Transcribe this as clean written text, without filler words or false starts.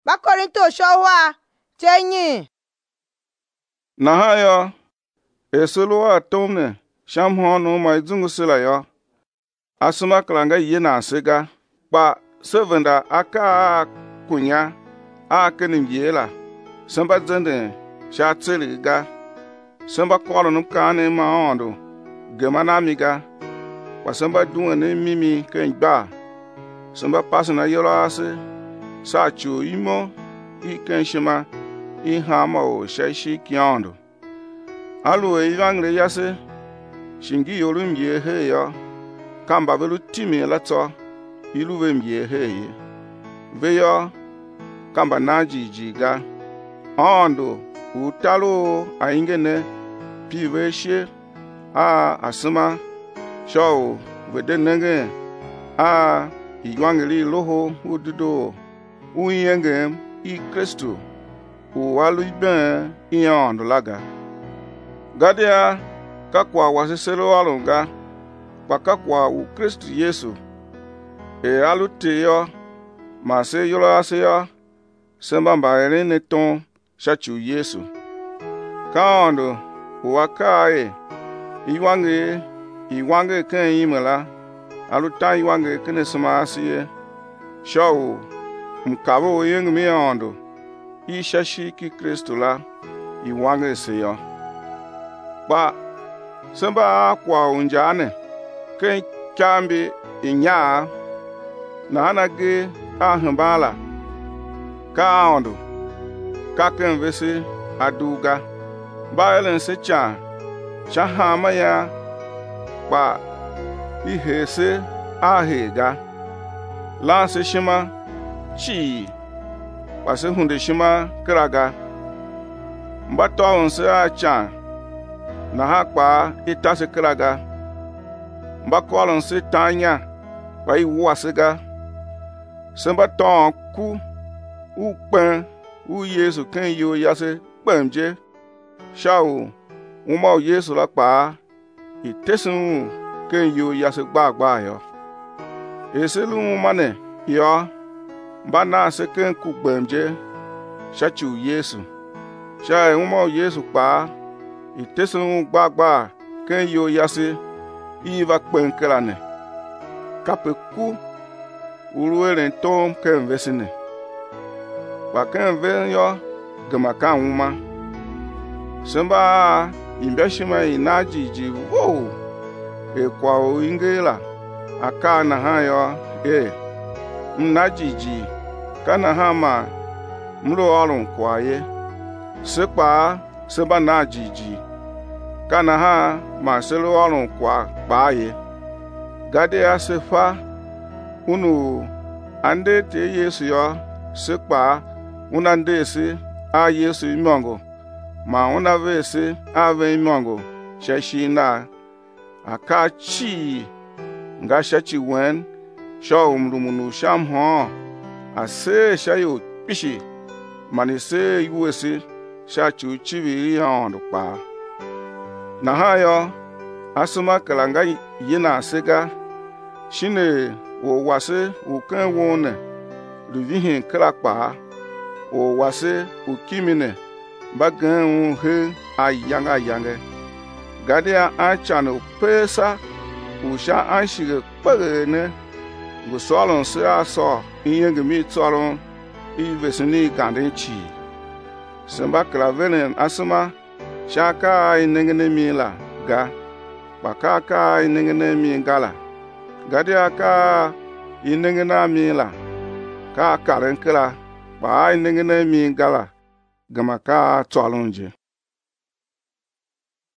ba Korinto showa tenyi. Na ha yo esulu atomne sham hono mai zungu sila yo. Asuma klanga yena siga ba sevenda aka kunya akenim yela. Samba zende sha tsili ga. Samba kolonum kane ma ondo gemana miga. Wa samba duwane mimi kenba. Samba pasna yola ase sa chu imo I kenshima I hama o shashi kyondo. Alu e yangre yase shingi yorum ye he ya kamba belu timi lato ilu vem ye he ye ve ya kamba naji jiga ondo utalo aingene piveshe a asuma show vedenenge a iwangeli loho ududo uyenge I Kristo uwalu ibe iyondo laga gadia kakwa wasiselo alunga kwa kakwa u Kristo Yesu alu teyo ma se yolo aseyo semba mbaere neton shachu Yesu kaondo uwakae iwange ken imela alu ta iwange kene sema asiye shawu mkabo yengu miyondo ishashi ki Kristo la iwange seyo ba semba kwa unjane ken chambi inya na anage ahambala kaondo kaken vese aduga baelen se chahama ya ba ihese ahega lanse shima chi pase hunde shima kraga mbato onse acha na hakpa itase kraga mbakolon se tanya pa iwasega semba ton ku upen u Yesu ken yo yase pemje shawo uma Yesu la pa itesun ken yo yase gbagba yo eselu mane yo bana se ken ku gbemje shachu Yesu sha uma Yesu pa itesun gbagba ken yo yase iva kpenkelane kape ku uruere tom ken vesine ba ken ven yo gama kan uma semba imbeshima inajiji wo kwa ingela akana hayo mnajiji kana hama mro olun kwaye sepa seba najiji kana ha ma selo olun kwa paye gade asefa unu ande te Yesu yo sepa unande se a Yesu imongo ma una vese ave imongo shashina akachi nga shachi wen shaw mrumunu sham ho ase shayo pishi manise yuwese shachu chiviri hondo pa na hayo asuma kalanga yina sega shine wo wase uken wone ruvihin krakpa wo wase ukimine bagan he ayanga gadia achano pesa usha anshige pagene gusolon se aso inyenge mi tsoron ivesini gande chi semba klavenen asuma shaka inengene mi la ga bakaka inengene mi gala gadia ka inengena mi la ka karenkela ba inengene mi gala gama ka tsolonje